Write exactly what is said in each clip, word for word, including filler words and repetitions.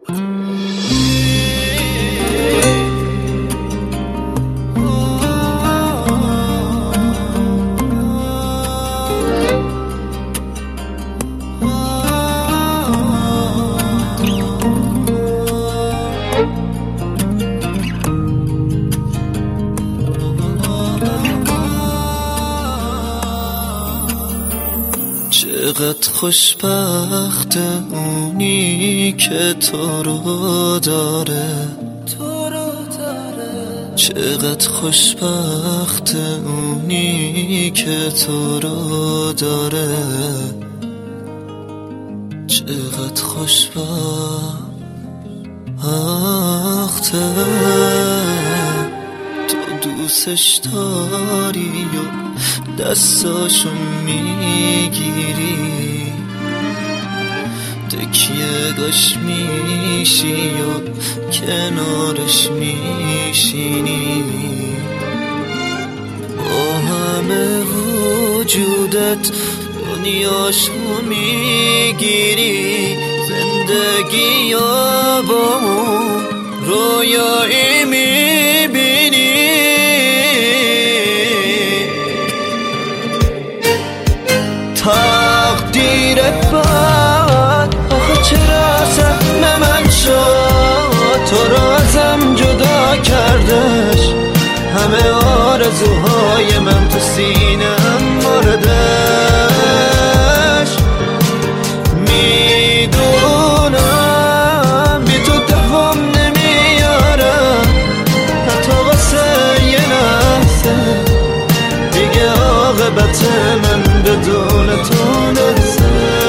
چقدر خوشبخت اونی که تو رو داره، چقدر خوشبخت اونی که تو رو داره، چقدر خوشبخته تو دوستش داری و دستاشو میگیری، تکیه گاش میشی و کنارش میشینی، با همه وجودت دنیاشو میگیری، زندگی یا با اون رویایی میبینی. تقدیر بد آخه چرا سهم من شد، تو رو ازم جدا کردش، همه آرزوهای من تو سینه‌ام موردش، میدونم بی تو دوام نمیارم، حتی واسه یه لحظه دیگه عاقبت من بدون تو نرسه.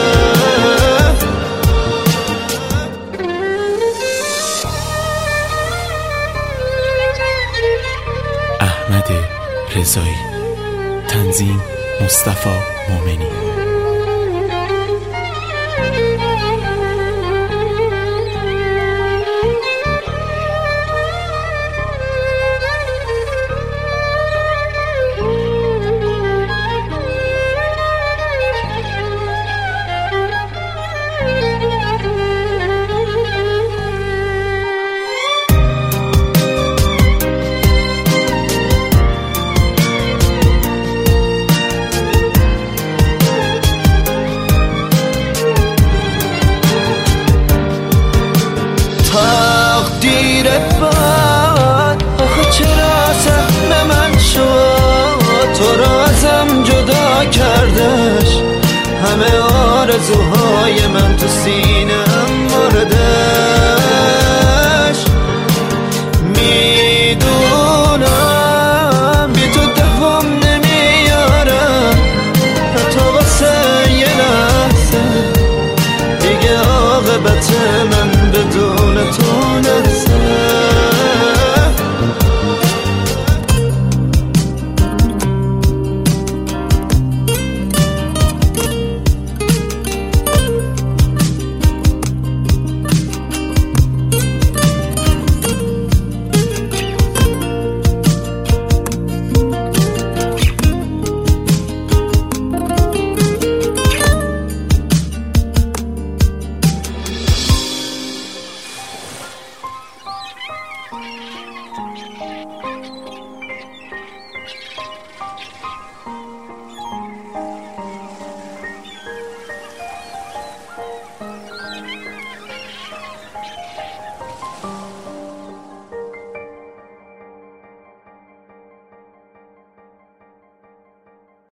احمد رضایی، تنظیم مصطفی مومنی. تقدیر بد آخه چرا سهم من شد، تو رو ازم جدا کردش، همه آرزوهای من تو سینه‌ام موردش، میدونم بی تو دوام نمیارم، حتی واسه یه لحظه دیگه عاقبت